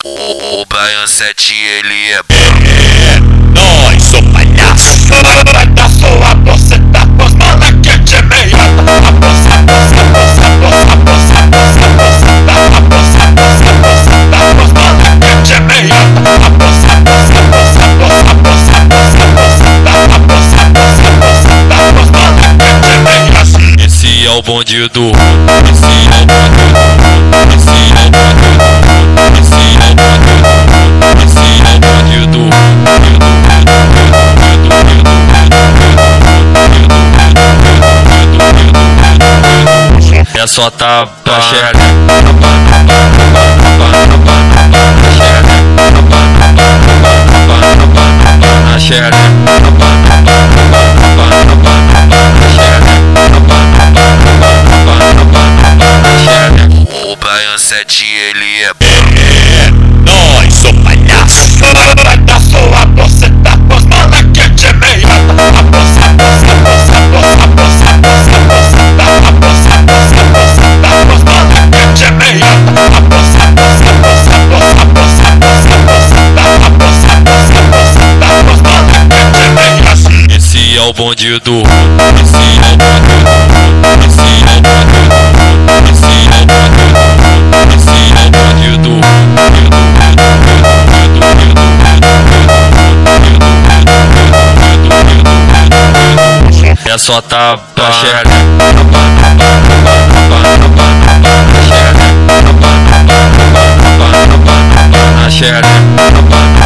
O Brian 7 ele é Nós, sou palhaço. Da sua buceta, pros malaquete meiota. A buceta, pros malaquete meiota. A buceta, pros malaquete meiota. Esse é o bonde do esse é o bonde do esse é o bonde do esse é o bonde do é só tapa xereca na xereca. O Brian 7 ele é Nós, sou palhaço. Da sua buceta, pros malaquete meiota. A buceta, pros malaquete meiota. A buceta, pros malaquete meiota. esse é o bonde do esse é o bonde do esse é o bonde do esse é o bonde do é só tapa xereca na xereca.